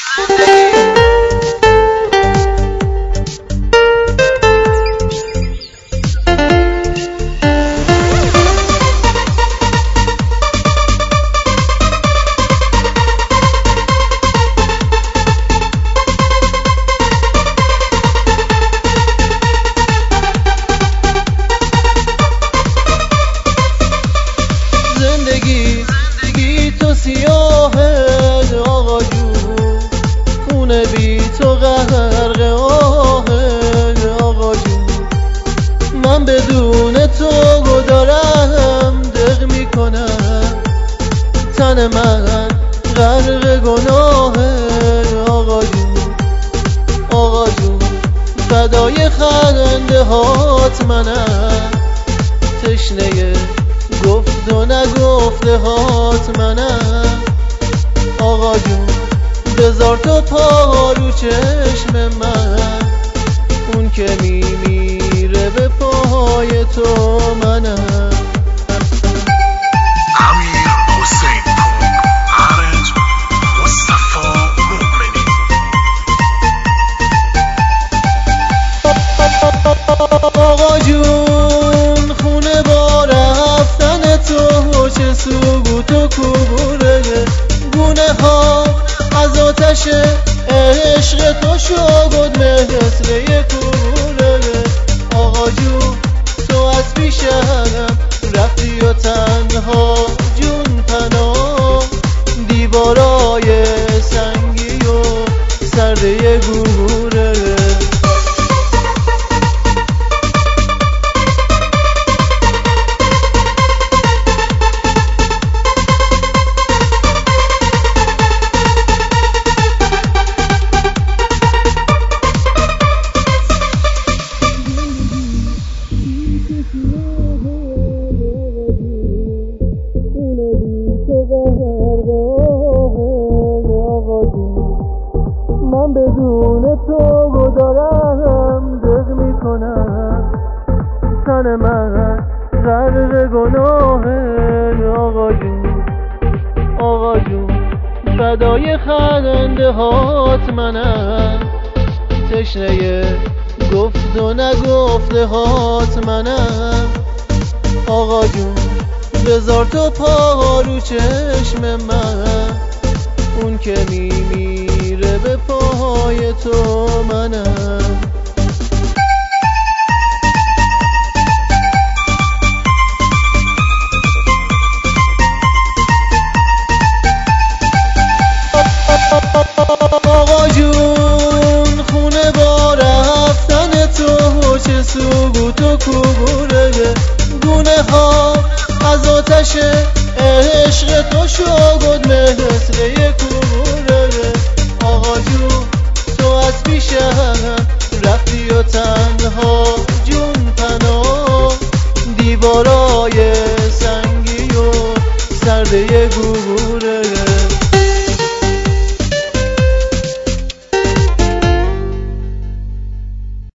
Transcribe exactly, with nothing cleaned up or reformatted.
زندگی تو سیاهه آقا جون، خونه بی تو غرق آهه آقا جون. من بدون تو دارم دق میکنم، تن من غرق گناهه آقا جون. آقا جون فدای خنده هات منم، تشنه گفت و نگفته هات منم. آقا جون بذار تو پا رو چشم من، اون که میمیره به پای تو منم. امیر حسین پور عرج مصطفی مؤمنی. آقا جون خونه با رفتن تو چه سکوت و کوره، گونه ها از آتش عشق تو شد مثل یک کوره. آقا جون تو از پیشم رفتی و تنها جون پناه، دیوارای سنگی و سرده گوره. من بدون تو دارم دق میکنم، تن من غرق گناهه آقا جون. آقا جون فدای خنده هات منم، تشنه گفت و نگفته هات منم. آقا جون بذار تو پا رو چشم من، اون که میمیره به پای تو منم. آقا جون خونه با رفتن تو چه سکوت و کوره، گونه ها از آتش عشق تو شد